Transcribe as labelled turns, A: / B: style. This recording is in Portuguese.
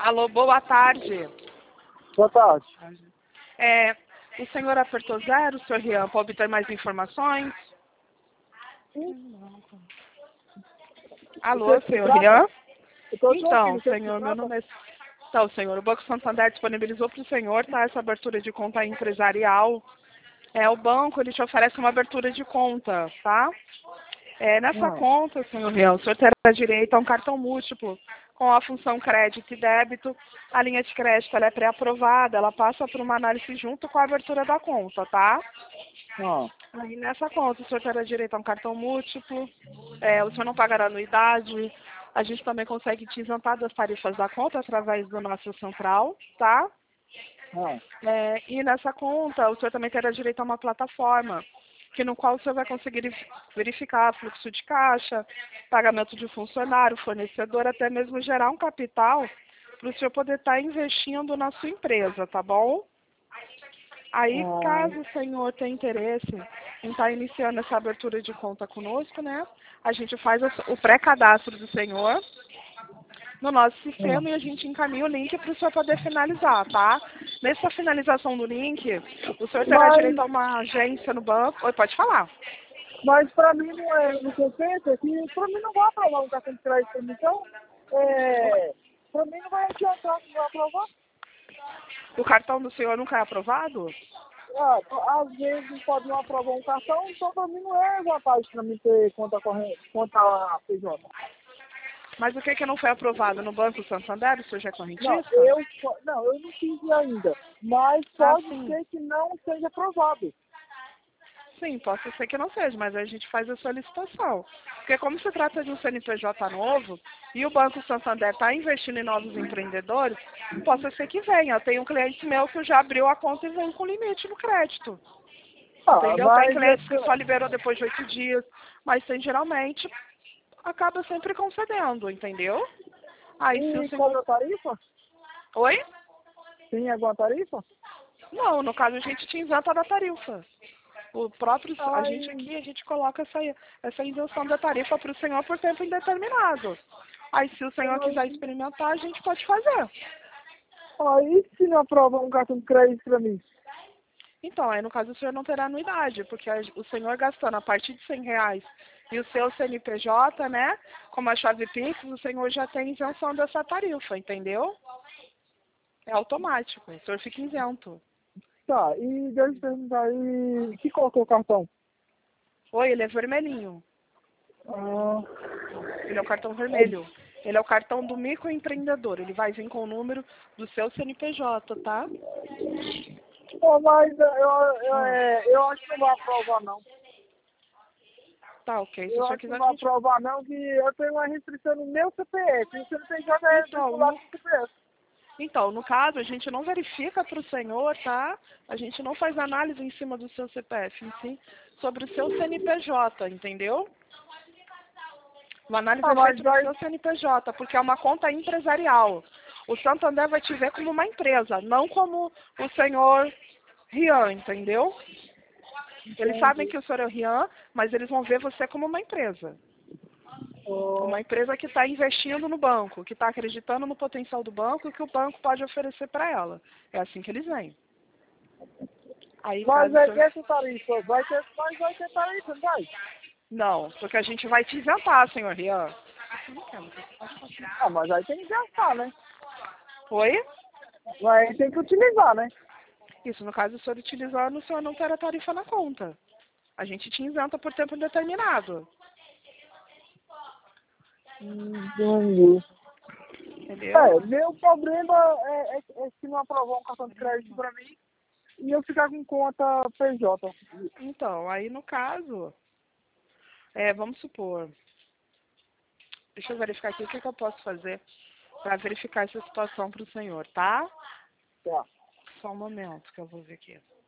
A: Alô, boa tarde.
B: Boa tarde.
A: O senhor apertou 0, senhor Rian, para obter mais informações? Alô, senhor Rian? Então, senhor, meu nome é... Então, senhor, o Banco Santander disponibilizou para o senhor, tá, essa abertura de conta empresarial. O banco, ele te oferece uma abertura de conta, tá? Nessa conta, senhor Rian, o senhor terá direito a um cartão múltiplo com a função crédito e débito. A linha de crédito ela é pré-aprovada, ela passa por uma análise junto com a abertura da conta, tá? Aí nessa conta o senhor terá direito a um cartão múltiplo, o senhor não pagará anuidade, a gente também consegue te isentar das tarifas da conta através do nosso central, tá? E nessa conta o senhor também terá direito a uma plataforma, no qual o senhor vai conseguir verificar fluxo de caixa, pagamento de funcionário, fornecedor, até mesmo gerar um capital para o senhor poder estar investindo na sua empresa, tá bom? Aí, caso o senhor tenha interesse em estar iniciando essa abertura de conta conosco, né? A gente faz o pré-cadastro do senhor no nosso sistema e a gente encaminha o link para o senhor poder finalizar, tá? Nessa finalização do link, o senhor terá direito a uma agência no banco. Oi, pode falar.
B: Mas para mim não é no que eu penso, é que para mim não vai aprovar um cartão de crédito para mim, então, para mim não vai adiantar, não vai aprovar.
A: O cartão do senhor nunca é aprovado?
B: Às vezes pode não aprovar um cartão, então para mim não é vantagem para mim ter conta corrente, conta PJ.
A: Mas o que não foi aprovado no Banco Santander? O senhor já é correntista?
B: Não, eu não fiz ainda, mas pode ser que não seja aprovado.
A: Sim, pode ser que não seja, mas a gente faz a solicitação. Porque como se trata de um CNPJ novo e o Banco Santander está investindo em novos empreendedores, pode ser que venha. Eu tenho um cliente meu que já abriu a conta e vem com limite no crédito. Entendeu? Tem clientes que só liberou depois de 8 dias, mas tem geralmente, acaba sempre concedendo, entendeu? Aí, se o senhor...
B: Qual é a tarifa?
A: Oi?
B: Tem alguma tarifa?
A: Não, no caso a gente te isenta da tarifa. O próprio, a gente aqui, a gente coloca essa isenção da tarifa para o senhor por tempo indeterminado. Aí se o senhor quiser experimentar, a gente pode fazer.
B: E se não aprovar um cartão de crédito para mim?
A: Então, aí no caso o senhor não terá anuidade, porque o senhor gastando a partir de R$ 100 e o seu CNPJ, né, como a chave Pix, o senhor já tem isenção dessa tarifa, entendeu? É automático, o senhor fica isento.
B: Tá, e deixa eu te perguntar aí, que colocou o cartão?
A: Oi, ele é vermelhinho. Ele é o cartão vermelho. Ele é o cartão do microempreendedor. Ele vai vir com o número do seu CNPJ, tá?
B: Mas eu acho que não vai aprovar, não.
A: Tá, ok.
B: Eu acho que não vai aprovar, não, que eu tenho uma restrição no meu CPF. E o CNPJ é vinculado no CPF.
A: Então, no caso, a gente não verifica para o senhor, tá? A gente não faz análise em cima do seu CPF, em si, sobre o seu CNPJ, entendeu? Uma análise é feita do seu CNPJ, porque é uma conta empresarial. O Santander vai te ver como uma empresa, não como o senhor Rian, entendeu? Eles sabem que o senhor é o Rian, mas eles vão ver você como uma empresa. Uma empresa que está investindo no banco, que está acreditando no potencial do banco e que o banco pode oferecer para ela. É assim que eles vêm. Aí,
B: mas essa tarifa, vai ter tarifa, não vai?
A: Não, porque a gente vai te isentar, senhor Rian.
B: Mas aí tem que gastar, né?
A: Oi?
B: Aí tem que utilizar, né?
A: Isso, no caso, o senhor utilizando, o senhor não terá tarifa na conta. A gente te isenta por tempo indeterminado.
B: Entendi.
A: Entendeu?
B: Meu problema é se não aprovar um cartão de crédito para mim e eu ficar com conta PJ.
A: Então, aí no caso, vamos supor, deixa eu verificar aqui o que eu posso fazer para verificar essa situação para o senhor, tá?
B: Tá.
A: Só um momento que eu vou ver aqui.